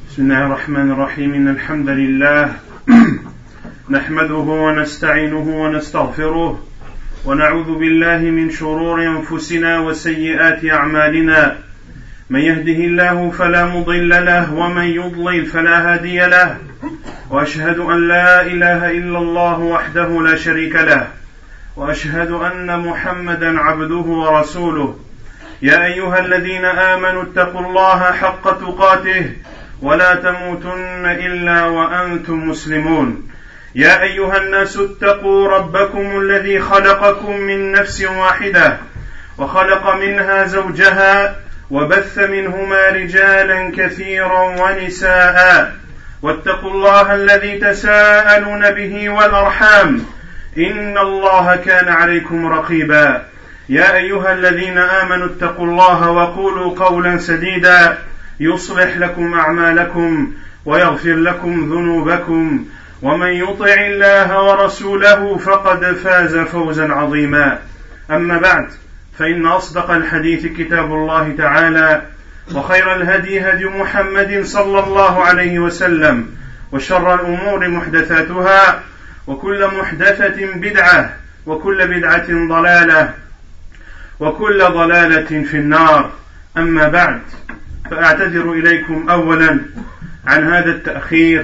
بسم الله الرحمن الرحيم إن الحمد لله نحمده ونستعينه ونستغفره ونعوذ بالله من شرور أنفسنا وسيئات أعمالنا من يهده الله فلا مضل له ومن يضلل فلا هادي له وأشهد أن لا إله إلا الله وحده لا شريك له وأشهد أن محمدا عبده ورسوله يا أيها الذين آمنوا اتقوا الله حق تقاته ولا تموتن إلا وأنتم مسلمون يا أيها الناس اتقوا ربكم الذي خلقكم من نفس واحدة وخلق منها زوجها وبث منهما رجالا كثيرا ونساء واتقوا الله الذي تساءلون به والأرحام إن الله كان عليكم رقيبا يا أيها الذين آمنوا اتقوا الله وقولوا قولا سديدا يصلح لكم أعمالكم ويغفر لكم ذنوبكم ومن يطع الله ورسوله فقد فاز فوزا عظيما أما بعد فإن أصدق الحديث كتاب الله تعالى وخير الهدي هدي محمد صلى الله عليه وسلم وشر الأمور محدثاتها وكل محدثة بدعة وكل بدعة ضلالة وكل ضلالة في النار أما بعد فأعتذر إليكم أولا عن هذا التأخير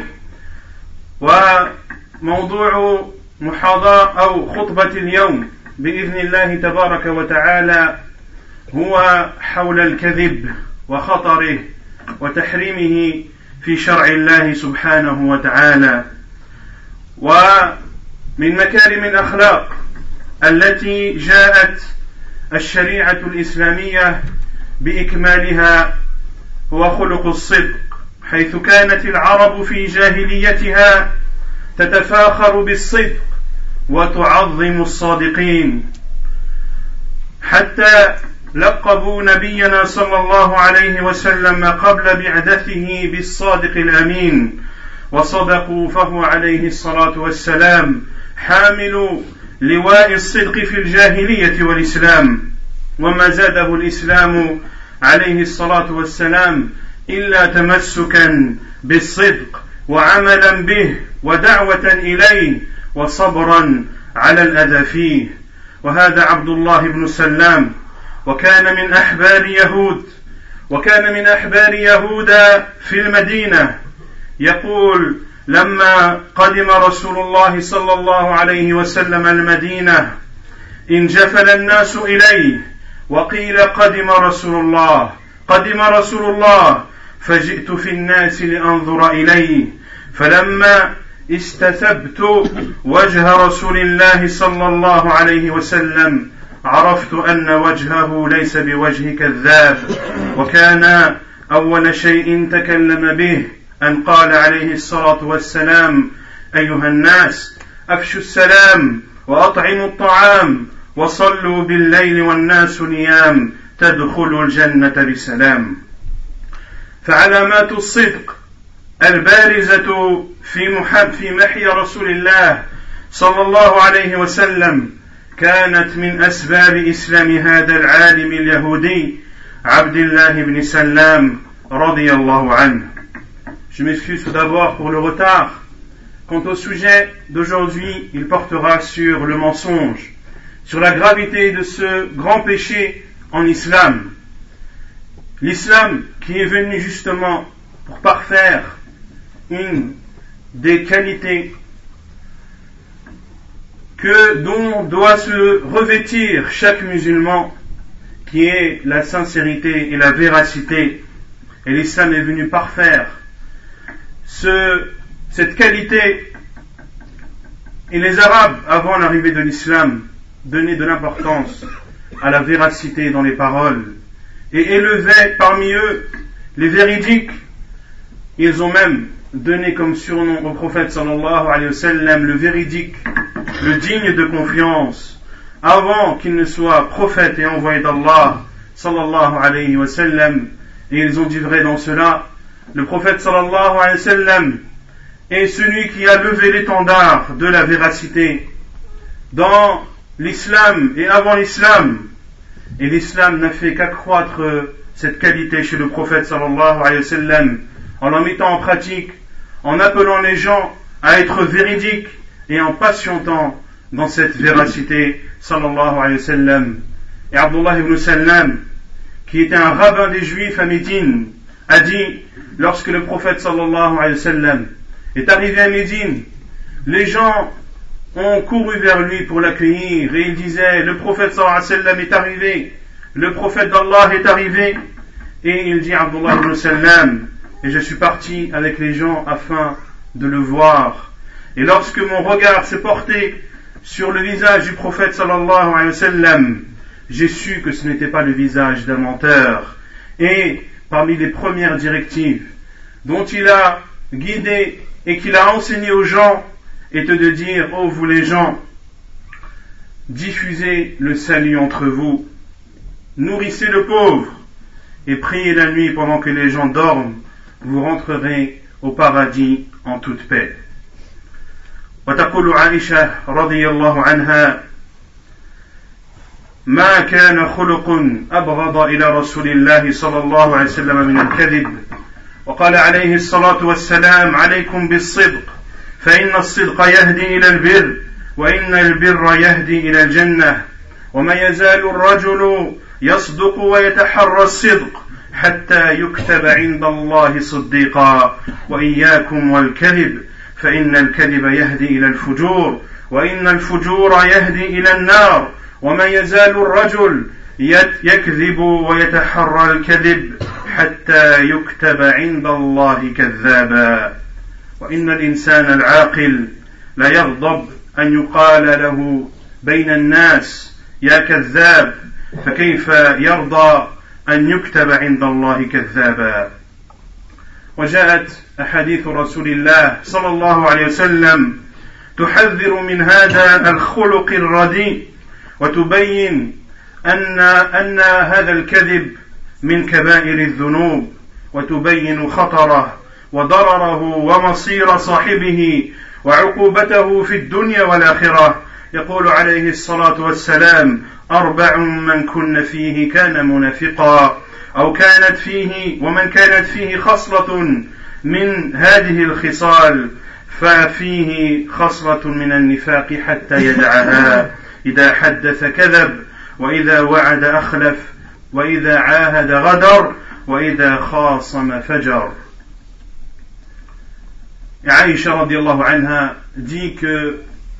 وموضوع محاضرة أو خطبة اليوم بإذن الله تبارك وتعالى هو حول الكذب وخطره وتحريمه في شرع الله سبحانه وتعالى ومن مكارم الأخلاق التي جاءت الشريعة الإسلامية بإكمالها هو خلق الصدق حيث كانت العرب في جاهليتها تتفاخر بالصدق وتعظم الصادقين حتى لقبوا نبينا صلى الله عليه وسلم قبل بعثته بالصادق الأمين وصدقوا فهو عليه الصلاة والسلام حامل لواء الصدق في الجاهلية والإسلام وما زاده الإسلام عليه الصلاة والسلام إلا تمسكا بالصدق وعملا به ودعوة إليه وصبرا على الأذى فيه وهذا عبد الله بن سلام وكان من أحبار يهود في المدينة يقول لما قدم رسول الله صلى الله عليه وسلم المدينة انجفل الناس إليه وقيل قدم رسول الله فجئت في الناس لأنظر إليه فلما استثبت وجه رسول الله صلى الله عليه وسلم عرفت أن وجهه ليس بوجه كذاب وكان أول شيء تكلم به أن قال عليه الصلاة والسلام أيها الناس أفشوا السلام وأطعموا الطعام وصلوا بالليل والناس نيام تدخلوا الجنة بسلام فعلامات الصدق البارزة في محي رسول الله صلى الله عليه وسلم كانت من أسباب إسلام هذا العالم اليهودي عبد الله بن سلام رضي الله عنه. Je m'excuse tout d'abord pour le retard. Quant au sujet d'aujourd'hui, il portera sur le mensonge, sur la gravité de ce grand péché en islam. L'islam qui est venu justement pour parfaire une des qualités dont doit se revêtir chaque musulman, qui est la sincérité et la véracité. Et l'islam est venu parfaire cette qualité. Et les Arabes, avant l'arrivée de l'islam, donnaient de l'importance à la véracité dans les paroles et élevaient parmi eux les véridiques. Ils ont même donné comme surnom au prophète sallallahu alayhi wa sallam le véridique, le digne de confiance, avant qu'il ne soit prophète et envoyé d'Allah sallallahu alayhi wa sallam. Et ils ont dit vrai dans cela, le prophète sallallahu alayhi wa sallam est celui qui a levé l'étendard de la véracité dans l'islam et avant l'islam. Et l'islam n'a fait qu'accroître cette qualité chez le prophète sallallahu alayhi wa sallam en la mettant en pratique, en appelant les gens à être véridiques et en patientant dans cette véracité, sallallahu alayhi wa sallam. Et Abdullah ibn Sallam, qui était un rabbin des Juifs à Médine, a dit, lorsque le prophète sallallahu alayhi wa sallam est arrivé à Médine, les gens ont couru vers lui pour l'accueillir et il disait, le prophète sallallahu alayhi wa sallam est arrivé, le prophète d'Allah est arrivé. Et il dit, Abdullah ibn Sallam, et je suis parti avec les gens afin de le voir. Et lorsque mon regard s'est porté sur le visage du prophète sallallahu alayhi wa sallam, j'ai su que ce n'était pas le visage d'un menteur. Et parmi les premières directives dont il a guidé et qu'il a enseigné aux gens était de dire, ô vous les gens, diffusez le salut entre vous, nourrissez le pauvre et priez la nuit pendant que les gens dorment, vous rentrerez au paradis en toute paix. وتقول عائشة رضي الله عنها ما كان خلق أبغض إلى رسول الله صلى الله عليه وسلم من الكذب وقال عليه الصلاة والسلام عليكم بالصدق فإن الصدق يهدي إلى البر وإن البر يهدي إلى الجنة وما يزال الرجل يصدق ويتحرى الصدق حتى يكتب عند الله صديقا وإياكم والكذب فإن الكذب يهدي إلى الفجور وإن الفجور يهدي إلى النار وما يزال الرجل يكذب ويتحرى الكذب حتى يكتب عند الله كذابا وإن الإنسان العاقل لا يغضب أن يقال له بين الناس يا كذاب فكيف يرضى أن يكتب عند الله كذابا. وجاءت أحاديث رسول الله صلى الله عليه وسلم تحذر من هذا الخلق الرديء وتبين أن هذا الكذب من كبائر الذنوب وتبين خطره وضرره ومصير صاحبه وعقوبته في الدنيا والآخرة. يقول عليه الصلاة والسلام 4 من كن فيه كان منافقا أو كانت فيه ومن كانت فيه خصلة من هذه الخصال ففيه خصلة من النفاق حتى يدعها إذا حدث كذب وإذا وعد أخلف وإذا عاهد غدر وإذا خاصم فجر. Aïcha radiallahu anha dit que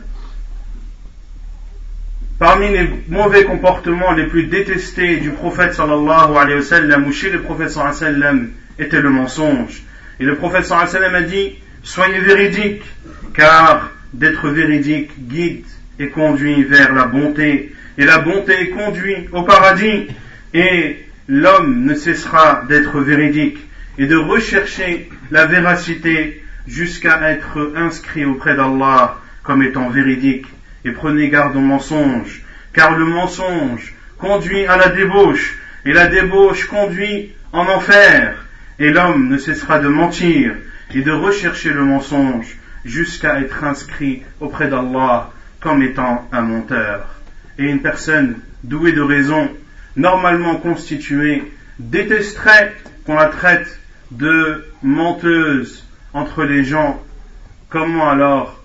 parmi les mauvais comportements les plus détestés du prophète sallallahu alayhi wa sallam ou chez le prophète sallallahu alayhi wa sallam était le mensonge. Et le prophète sallallahu alayhi wa sallam a dit, soyez véridiques, car d'être véridique guide et conduit vers la bonté, et la bonté conduit au paradis, et l'homme ne cessera d'être véridique et de rechercher la véracité jusqu'à être inscrit auprès d'Allah comme étant véridique. Et prenez garde au mensonge, car le mensonge conduit à la débauche, et la débauche conduit en enfer, et l'homme ne cessera de mentir et de rechercher le mensonge jusqu'à être inscrit auprès d'Allah comme étant un menteur. Et une personne douée de raison, normalement constituée, détesterait qu'on la traite de menteuse entre les gens. Comment alors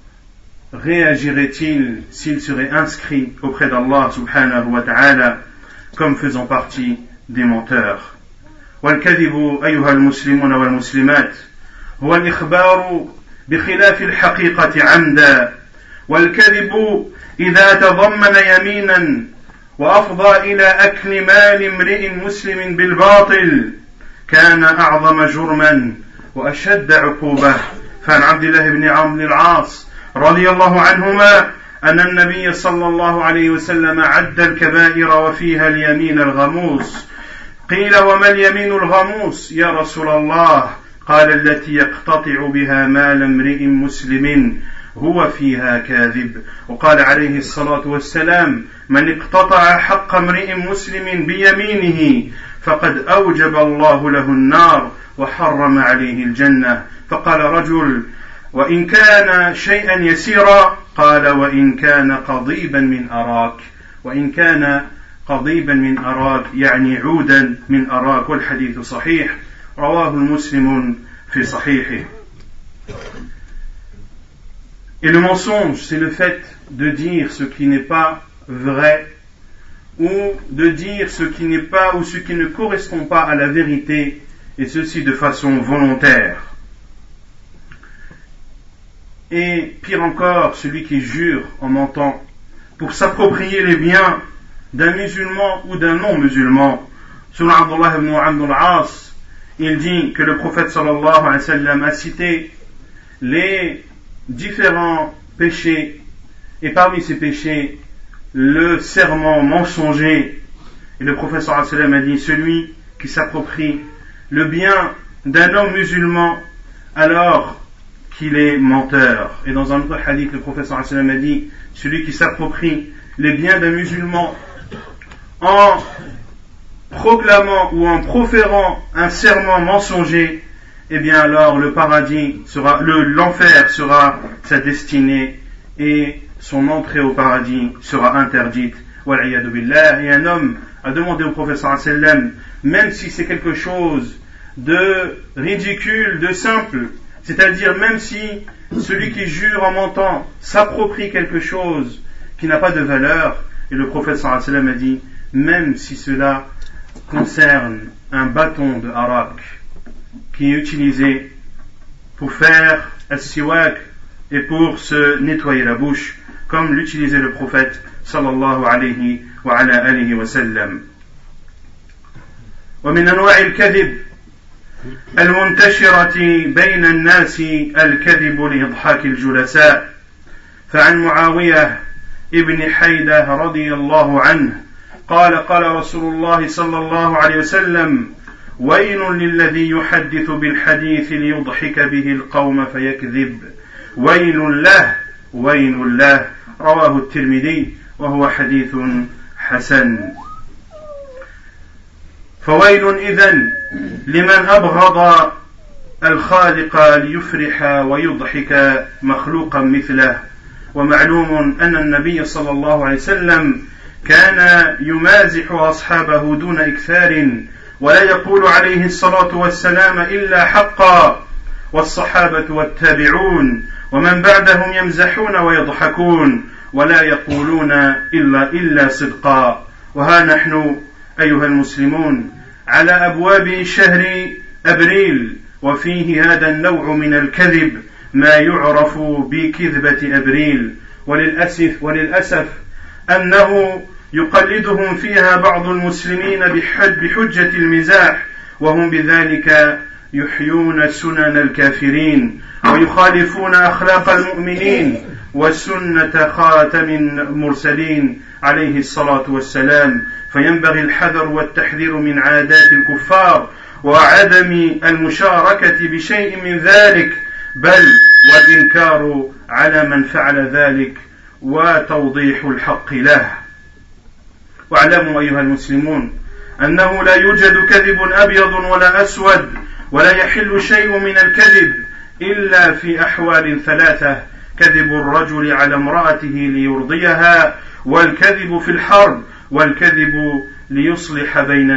réagirait-il s'il serait inscrit auprès d'Allah subhanahu wa ta'ala comme faisant partie des menteurs? والكذب أيها المسلمون والمسلمات هو الإخبار بخلاف الحقيقة عمدا والكذب إذا تضمن يمينا وأفضى إلى أكل مال امرئ مسلم بالباطل كان أعظم جرما وأشد عقوبة. فعن عبد الله بن عمرو بن العاص رضي الله عنهما أن النبي صلى الله عليه وسلم عد الكبائر وفيها اليمين الغموس. قيل وما اليمين الغموس يا رسول الله؟ قال التي يقتطع بها مال امرئ مسلم هو فيها كاذب. وقال عليه الصلاة والسلام من اقتطع حق امرئ مسلم بيمينه فقد أوجب الله له النار وحرم عليه الجنة. فقال رجل وإن كان شيئا يسيرا؟ قال وإن كان قضيبا من أراك. وإن كان قضيبا من أراك يعني عودا من أراك. والحديث صحيح رواه مسلم fi sahihi. Et le mensonge, c'est le fait de dire ce qui n'est pas vrai, ou de dire ce qui n'est pas ou ce qui ne correspond pas à la vérité, et ceci de façon volontaire. Et pire encore, celui qui jure en mentant pour s'approprier les biens d'un musulman ou d'un non-musulman. Selon Abdullah ibn Amr al-As, il dit que le prophète sallallahu alayhi wa sallam a cité les différents péchés, et parmi ces péchés, le serment mensonger. Et le prophète sallallahu alayhi wa sallam a dit, celui qui s'approprie le bien d'un homme musulman alors qu'il est menteur. Et dans un autre hadith, le prophète sallallahu alayhi wa sallam a dit, celui qui s'approprie les biens d'un musulman en proclamant ou en proférant un serment mensonger, eh bien alors le paradis sera, l'enfer sera sa destinée et son entrée au paradis sera interdite. Wal'iyadu billah. Et un homme a demandé au prophète sallallahu alayhi wa sallam, même si c'est quelque chose de ridicule, de simple, c'est-à-dire même si celui qui jure en mentant s'approprie quelque chose qui n'a pas de valeur, et le prophète sallallahu alayhi wa sallam a dit, même si cela concerne un bâton de arak qui est utilisé pour faire as-siwak et pour se nettoyer la bouche, comme l'utilisait le prophète sallallahu alayhi wa ala alihi wa sallam. ومن أنواع الكذب المنتشرة بين الناس الكذب لإضحاك الجلساء. فعن معاوية ابن حيدة رضي الله عنه قال قال رسول الله صلى الله عليه وسلم ويل للذي يحدث بالحديث ليضحك به القوم فيكذب ويل له رواه الترمذي وهو حديث حسن. فويل إذن لمن أبغض الخالق ليفرح ويضحك مخلوقا مثله. ومعلوم أن النبي صلى الله عليه وسلم كان يمازح أصحابه دون إكثار ولا يقول عليه الصلاة والسلام إلا حقا والصحابة والتابعون ومن بعدهم يمزحون ويضحكون ولا يقولون إلا صدقا. وها نحن أيها المسلمون على أبواب شهر أبريل وفيه هذا النوع من الكذب ما يعرف بكذبة أبريل. وللأسف أنه يقلدهم فيها بعض المسلمين بحجة المزاح وهم بذلك يحيون سنن الكافرين ويخالفون أخلاق المؤمنين وسنة خاتم المرسلين عليه الصلاة والسلام. فينبغي الحذر والتحذير من عادات الكفار وعدم المشاركة بشيء من ذلك بل والإنكار على من فعل ذلك وتوضيح الحق له. واعلموا أيها المسلمون أنه لا يوجد كذب أبيض ولا أسود ولا يحل شيء من الكذب إلا في أحوال ثلاثة: كذب الرجل على امرأته ليرضيها، والكذب في الحرب، والكذب ليصلح بين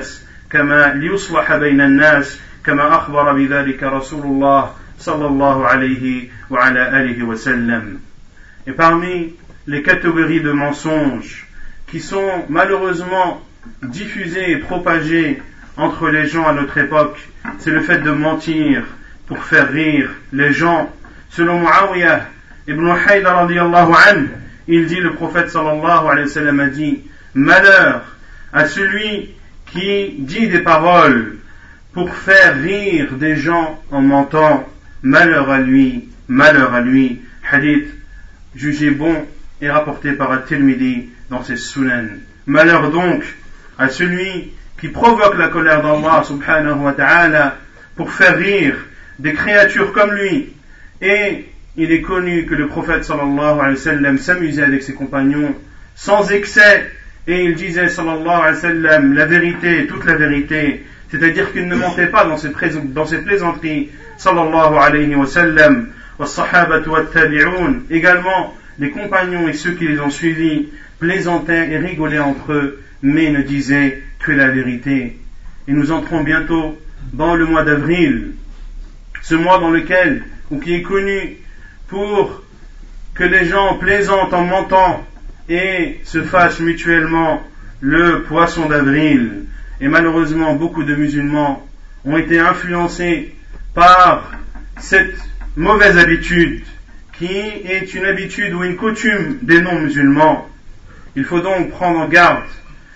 الناس كما أخبر بذلك رسول الله صلى الله عليه وعلى آله وسلم. Et parmi les catégories de mensonges qui sont malheureusement diffusées et propagées entre les gens à notre époque, c'est le fait de mentir pour faire rire les gens. Selon Muawiyah ibn Hayda radiyallahu anhu, il dit, le prophète sallallahu alayhi wa sallam a dit: malheur à celui qui dit des paroles pour faire rire des gens en mentant, malheur à lui. Hadith jugé bon et rapporté par At-Tirmidhi dans ses Sunan. Malheur donc à celui qui provoque la colère d'Allah subhanahu wa ta'ala pour faire rire des créatures comme lui. Et il est connu que le prophète sallallahu alayhi wa sallam s'amusait avec ses compagnons sans excès, et il disait sallallahu alayhi wa sallam la vérité, toute la vérité, c'est-à-dire qu'il ne mentait pas dans ses plaisanteries sallallahu alayhi wa sallam. والصحابة والتابعون, également les compagnons et ceux qui les ont suivis plaisantaient et rigolaient entre eux, mais ne disaient que la vérité. Et nous entrons bientôt dans le mois d'avril, ce mois qui est connu pour que les gens plaisantent en mentant et se fassent mutuellement le poisson d'avril. Et malheureusement, beaucoup de musulmans ont été influencés par cette mauvaise habitude qui est une habitude ou une coutume des non-musulmans. Il faut donc prendre garde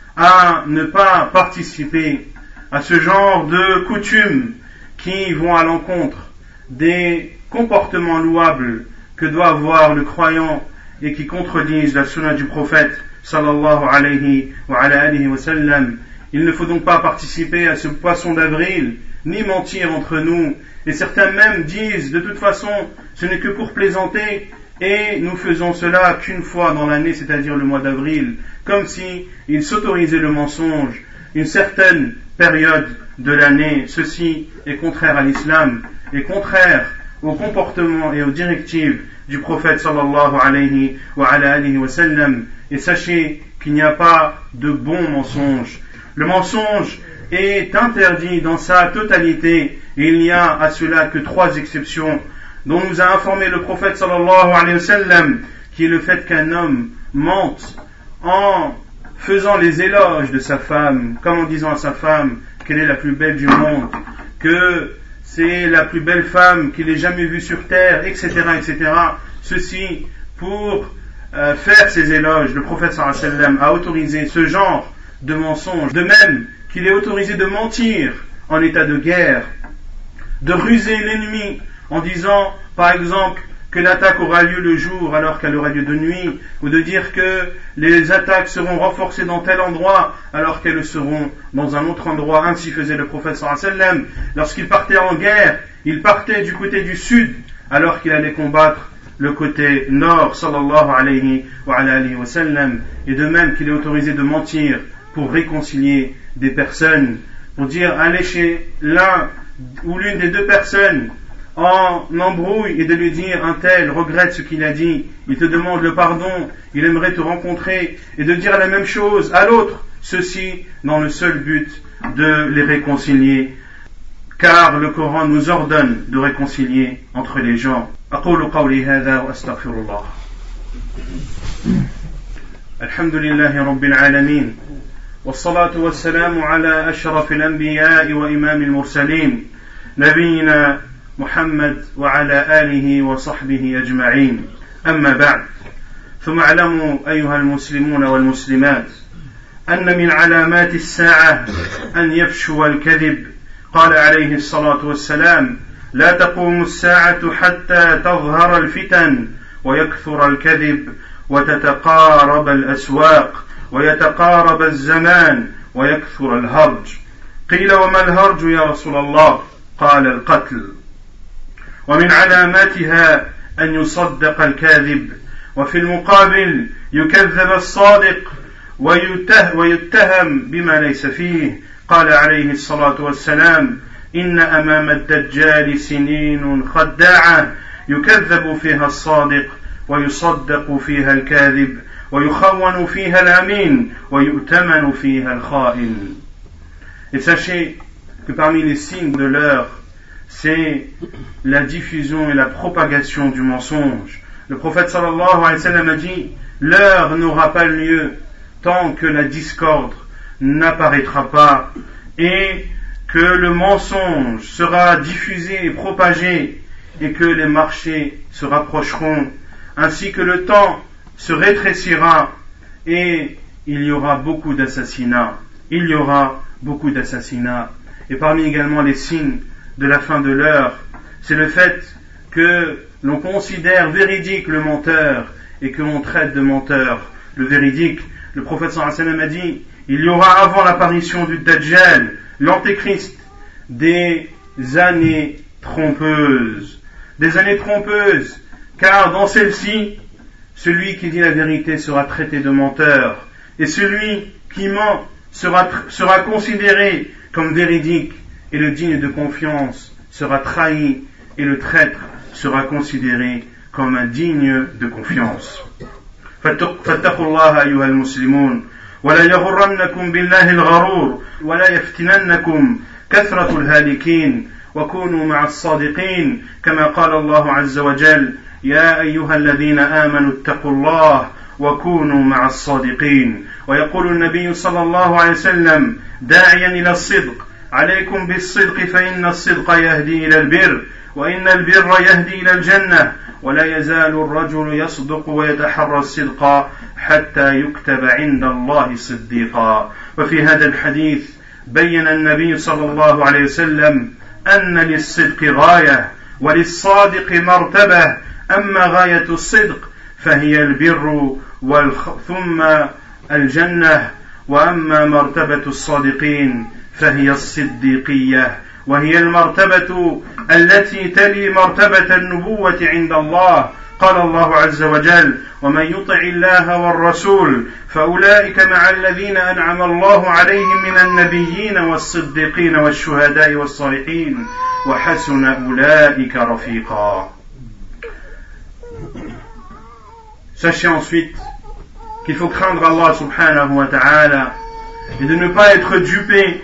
à ne pas participer à ce genre de coutumes qui vont à l'encontre des comportements louables que doit avoir le croyant et qui contredisent la sunna du prophète sallallahu alayhi wa sallam. Il ne faut donc pas participer à ce poisson d'avril, ni mentir entre nous. Et certains même disent, de toute façon, ce n'est que pour plaisanter, et nous faisons cela qu'une fois dans l'année, c'est-à-dire le mois d'avril, comme si ils s'autorisaient le mensonge une certaine période de l'année. Ceci est contraire à l'islam, et contraire au comportement et aux directives du prophète sallallahu alayhi wa sallam. Et sachez qu'il n'y a pas de bon mensonge. Le mensonge est interdit dans sa totalité, et il n'y a à cela que 3 exceptions dont nous a informé le prophète sallallahu alayhi wa sallam, qui est le fait qu'un homme mente en faisant les éloges de sa femme, comme en disant à sa femme qu'elle est la plus belle du monde, que c'est la plus belle femme qu'il ait jamais vue sur terre, etc., etc. Ceci pour faire ces éloges. Le prophète sallallahu alayhi wa sallam a autorisé ce genre de mensonge, de même qu'il est autorisé de mentir en état de guerre, de ruser l'ennemi en disant par exemple que l'attaque aura lieu le jour alors qu'elle aura lieu de nuit, ou de dire que les attaques seront renforcées dans tel endroit alors qu'elles le seront dans un autre endroit. Ainsi faisait le prophète sallallahu alayhi wa sallam. Lorsqu'il partait en guerre, il partait du côté du sud alors qu'il allait combattre le côté nord, sallallahu alayhi wa sallam. Et de même qu'il est autorisé de mentir pour réconcilier des personnes, pour dire aller chez l'un ou l'une des deux personnes en embrouille et de lui dire un tel regrette ce qu'il a dit, il te demande le pardon, il aimerait te rencontrer, et de dire la même chose à l'autre, ceci dans le seul but de les réconcilier, car le Coran nous ordonne de réconcilier entre les gens. أقول قولي هذا وأستغفر الله. الحمد لله رب العالمين والصلاة والسلام على أشرف الأنبياء وإمام المرسلين نبينا محمد وعلى آله وصحبه أجمعين. أما بعد، ثم اعلموا أيها المسلمون والمسلمات أن من علامات الساعة أن يفشو الكذب. قال عليه الصلاة والسلام: لا تقوم الساعة حتى تظهر الفتن ويكثر الكذب وتتقارب الأسواق ويتقارب الزمان ويكثر الهرج. قيل: وما الهرج يا رسول الله؟ قال: القتل. ومن علاماتها أن يصدق الكاذب، وفي المقابل يكذب الصادق ويتهم بما ليس فيه. قال عليه الصلاة والسلام: إن أمام الدجال سنين خداعة يكذب فيها الصادق ويصدق فيها الكاذب ويخون فيها الأمين ويؤتمن فيها الخائن. Et sachez que parmi les signes de l'heure, c'est la diffusion et la propagation du mensonge. Le prophète sallallahu alayhi wa sallam a dit: l'heure n'aura pas lieu tant que la discorde n'apparaîtra pas et que le mensonge sera diffusé et propagé et que les marchés se rapprocheront, ainsi que le temps se rétrécira et il y aura beaucoup d'assassinats. Il y aura beaucoup d'assassinats. Et parmi également les signes de la fin de l'heure, c'est le fait que l'on considère véridique le menteur et que l'on traite de menteur le véridique. Le prophète sallallahu alayhi wa sallam a dit: il y aura avant l'apparition du Dajjal, l'Antéchrist, des années trompeuses. Des années trompeuses, car dans celle-ci, celui qui dit la vérité sera traité de menteur, et celui qui ment sera considéré comme véridique, et le digne de confiance sera trahi, et le traître sera considéré comme indigne de confiance. فاتقوا الله أيها المسلمون ولا يغرنكم بالله الغرور ولا يفتننكم كثرة الهالكين وكونوا مع الصادقين كما قال الله عز وجل يا أيها الذين آمنوا اتقوا الله وكونوا مع الصادقين. ويقول النبي صلى الله عليه وسلم داعيا إلى الصدق عليكم بالصدق فإن الصدق يهدي إلى البر وإن البر يهدي إلى الجنة ولا يزال الرجل يصدق ويتحرى الصدق حتى يكتب عند الله صديقا. وفي هذا الحديث بين النبي صلى الله عليه وسلم أن للصدق غاية وللصادق مرتبة، أما غاية الصدق فهي البر ثم الجنة، وأما مرتبة الصادقين فهي الصديقية، وهي المرتبة التي تلي مرتبة النبوة عند الله. قال الله عز وجل ومن يطع الله والرسول فأولئك مع الذين أنعم الله عليهم من النبيين والصديقين والشهداء والصالحين وحسن أولئك رفيقا. Sachez ensuite qu'il faut craindre Allah subhanahu wa ta'ala et de ne pas être dupé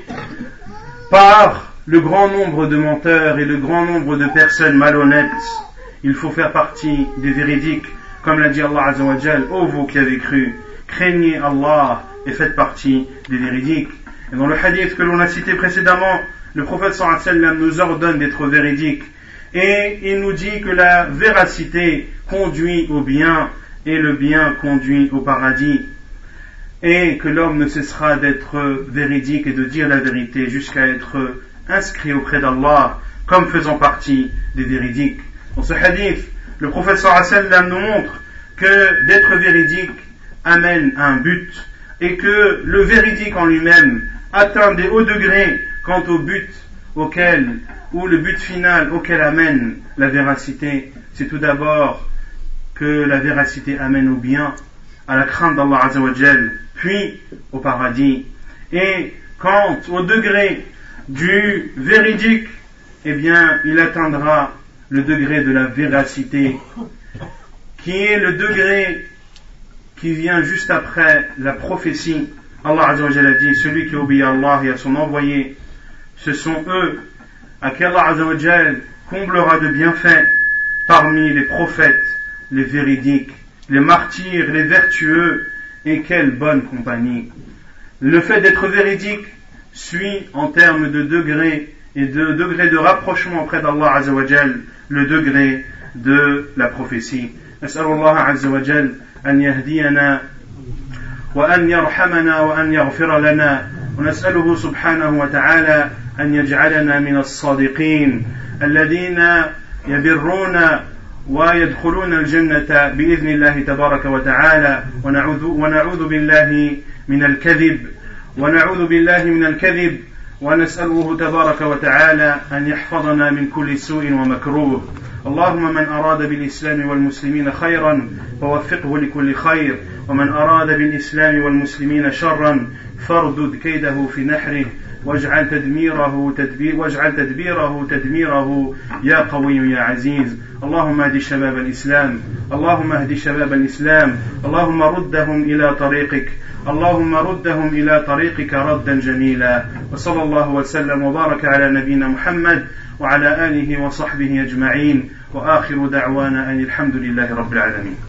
par le grand nombre de menteurs et le grand nombre de personnes malhonnêtes. Il faut faire partie des véridiques, comme l'a dit Allah Azza wa Jal, ô vous qui avez cru, craignez Allah et faites partie des véridiques. Et dans le hadith que l'on a cité précédemment, le prophète sallallahu alayhi wa sallam nous ordonne d'être véridiques et il nous dit que la véracité conduit au bien et le bien conduit au paradis, et que l'homme ne cessera d'être véridique et de dire la vérité jusqu'à être inscrit auprès d'Allah comme faisant partie des véridiques. Dans ce hadith, le prophète sallallahu alayhi wa sallam nous montre que d'être véridique amène à un but et que le véridique en lui-même atteint des hauts degrés quant au but auquel, ou le but final auquel amène la véracité. C'est tout d'abord que la véracité amène au bien, à la crainte d'Allah Azza wa Jal, puis au paradis. Et quant au degré du véridique, eh bien, il atteindra le degré de la véracité, qui est le degré qui vient juste après la prophétie. Allah Azza wa Jal a dit, celui qui obéit à Allah et à son envoyé, ce sont eux à qui Allah Azza wa Jal comblera de bienfaits parmi les prophètes, les véridiques, les martyrs, les vertueux, et quelle bonne compagnie. Le fait d'être véridique suit en termes de degré et de degré de rapprochement auprès d'Allah Azza wa Jal le degré de la prophétie. نسأل الله عز وجل أن يهدينا وأن يرحمنا وأن يغفر لنا ونسأله سبحانه وتعالى أن يجعلنا من الصادقين الذين يبرون ويدخلون الجنة بإذن الله تبارك وتعالى ونعوذ بالله من الكذب ونسأله تبارك وتعالى أن يحفظنا من كل سوء ومكروه. اللهم من أراد بالإسلام والمسلمين خيرا فوفقه لكل خير ومن أراد بالإسلام والمسلمين شرا فاردد كيده في نحره واجعل تدبيره تدميره يا قوي يا عزيز. اللهم اهد شباب الإسلام اللهم ردهم إلى طريقك ردا جميلا. وصلى الله وسلم وبارك على نبينا محمد وعلى آله وصحبه أجمعين وآخر دعوانا أن الحمد لله رب العالمين.